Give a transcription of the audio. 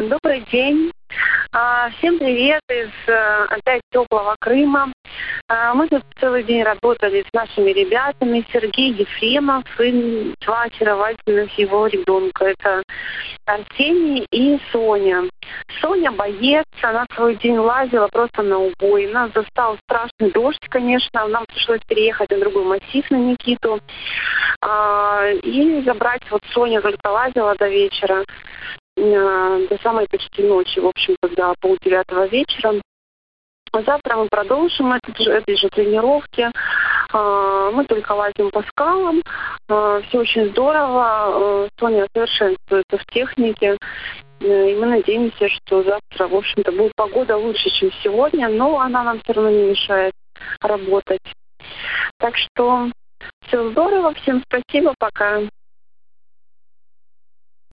Добрый день. Всем привет из опять теплого Крыма. Мы тут целый день работали с нашими ребятами. Сергей Ефремов и два очаровательных его ребенка. Это Арсений и Соня. Соня боец, она целый день лазила просто на убой. Нас застал страшный дождь, конечно. Нам пришлось переехать на другой массив, на Никиту. И забрать вот Соня только лазила до вечера. До самой почти ночи, в общем, когда 8:30 вечера. Завтра мы продолжим этой же тренировки. Мы только лазим по скалам. Все очень здорово. Соня совершенствуется в технике. И мы надеемся, что завтра, в общем-то, будет погода лучше, чем сегодня, но она нам все равно не мешает работать. Так что все здорово. Всем спасибо. Пока.